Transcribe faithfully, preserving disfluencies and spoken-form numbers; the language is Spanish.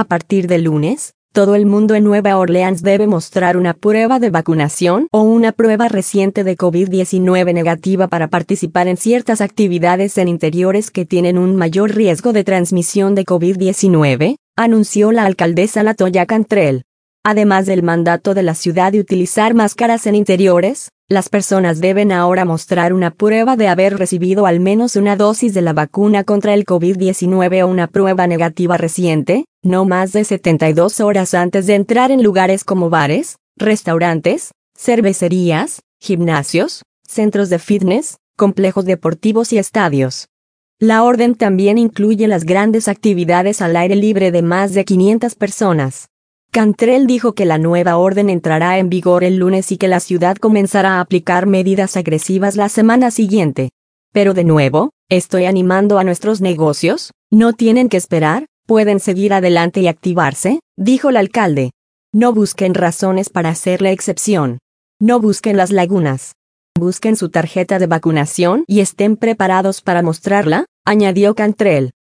A partir del lunes, todo el mundo en Nueva Orleans debe mostrar una prueba de vacunación o una prueba reciente de COVID diecinueve negativa para participar en ciertas actividades en interiores que tienen un mayor riesgo de transmisión de COVID diecinueve, anunció la alcaldesa LaToya Cantrell. Además del mandato de la ciudad de utilizar máscaras en interiores, las personas deben ahora mostrar una prueba de haber recibido al menos una dosis de la vacuna contra el COVID diecinueve o una prueba negativa reciente, no más de setenta y dos horas antes de entrar en lugares como bares, restaurantes, cervecerías, gimnasios, centros de fitness, complejos deportivos y estadios. La orden también incluye las grandes actividades al aire libre de más de quinientas personas. Cantrell dijo que la nueva orden entrará en vigor el lunes y que la ciudad comenzará a aplicar medidas agresivas la semana siguiente. Pero de nuevo, estoy animando a nuestros negocios, no tienen que esperar, pueden seguir adelante y activarse, dijo el alcalde. No busquen razones para hacer la excepción. No busquen las lagunas. Busquen su tarjeta de vacunación y estén preparados para mostrarla, añadió Cantrell.